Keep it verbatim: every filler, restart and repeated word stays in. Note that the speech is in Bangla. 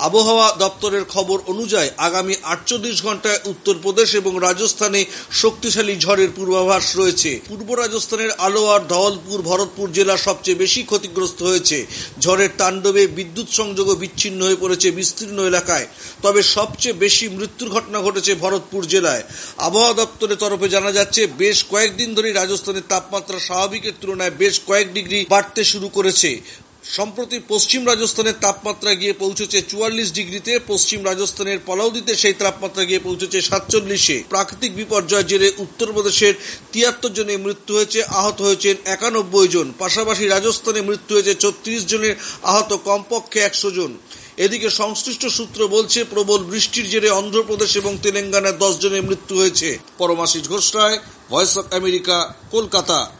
আবহাওয়া দপ্তরের খবর অনুযায়ী আগামী আটচল্লিশ ঘন্টায় উত্তরপ্রদেশ এবং রাজস্থানে শক্তিশালী ঝড়ের পূর্বাভাস রয়েছে। পূর্ব রাজস্থানের আলোয়ার, ধওলপুর, ভরতপুর জেলা সবচেয়ে বেশি ক্ষতিগ্রস্ত হয়েছে। ঝড়ের তাণ্ডবে বিদ্যুৎ সংযোগও বিচ্ছিন্ন হয়ে পড়েছে বিস্তীর্ণ এলাকায়। তবে সবচেয়ে বেশি মৃত্যুর ঘটনা ঘটেছে ভরতপুর জেলায়। আবহাওয়া দপ্তরের তরফে জানা যাচ্ছে, বেশ কয়েকদিন ধরে রাজস্থানের তাপমাত্রা স্বাভাবিকের তুলনায় বেশ কয়েক ডিগ্রি বাড়তে শুরু করেছে। সম্প্রতি পশ্চিম রাজস্থানের তাপমাত্রা গিয়ে পৌঁছেছে চুয়াল্লিশ ডিগ্রিতে। পশ্চিম রাজস্থানের পলাউদিতে সেই তাপমাত্রা গিয়ে পৌঁছেছে সাতচল্লিশে। প্রাকৃতিক বিপর্যয়ের জেরে উত্তরপ্রদেশের তিয়াত্তর জনের মৃত্যু হয়েছে, আহত হয়েছেন একানব্বই জন। পাশাপাশি রাজস্থানে মৃত্যু হয়েছে ছত্রিশ জনের, আহত কমপক্ষে একশো জন। এদিকে সংশ্লিষ্ট সূত্র বলছে, প্রবল বৃষ্টির জেরে অন্ধ্রপ্রদেশ এবং তেলেঙ্গানায় দশ জনের মৃত্যু হয়েছে। Paramashis Ghosh Roy, voice of America, Kolkata.